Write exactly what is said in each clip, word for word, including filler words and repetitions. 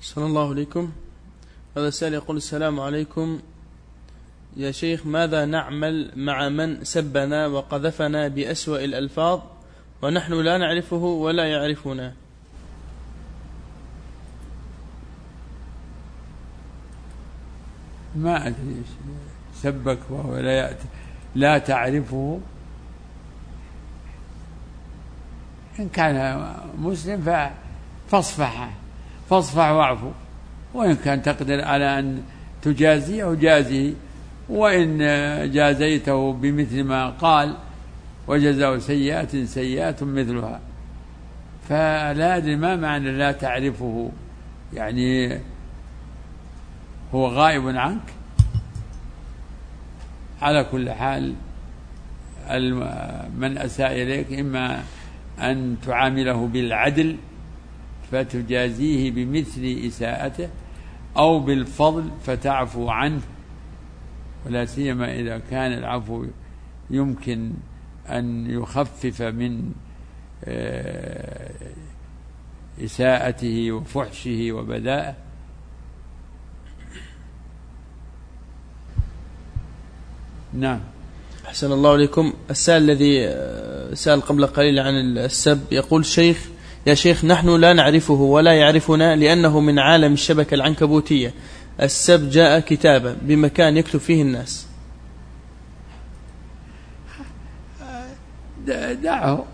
صلى الله عليكم. هذا السائل يقول: السلام عليكم يا شيخ، ماذا نعمل مع من سبنا وقذفنا بأسوأ الألفاظ ونحن لا نعرفه ولا يعرفنا؟ ما أدري سبك وهو لا, لا تعرفه. إن كان مسلم فاصفح فاصفح واعفو، وإن كان تقدر على أن تجازيه جازيه، وإن جازيته بمثل ما قال وجزاء سيئات سيئات مثلها. فلا أدري ما معنى لا تعرفه، يعني هو غائب عنك؟ على كل حال من أساء إليك إما أن تعامله بالعدل فتجازيه بمثل إساءته، أو بالفضل فتعفو عنه، ولا سيما إذا كان العفو يمكن أن يخفف من إساءته وفحشه وبذائه. نعم. أحسن الله عليكم. السائل الذي سأل قبل قليل عن السب يقول: شيخ يا شيخ، نحن لا نعرفه ولا يعرفنا لأنه من عالم الشبكة العنكبوتية. السب جاء كتابة بمكان يكتب فيه الناس. دعه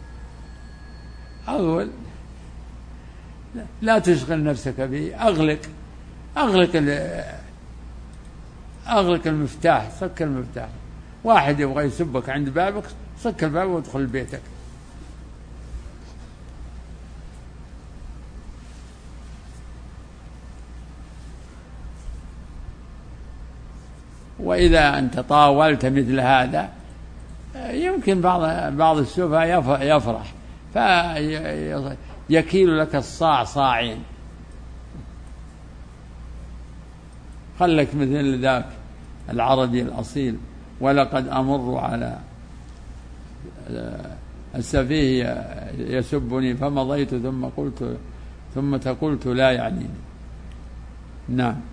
أول، لا تشغل نفسك به. أغلق أغلق أغلق المفتاح، صك المفتاح. واحد يبغى يسبك عند بابك، صك الباب وادخل بيتك. وإذا أنت طاولت مثل هذا يمكن بعض بعض السفهاء يفرح فيكيل لك الصاع صاعين. خلك مثل ذاك العربي الأصيل: ولقد أمر على السفيه يسبني فمضيت ثم قلت ثم تقلت لا يعنيني. نعم.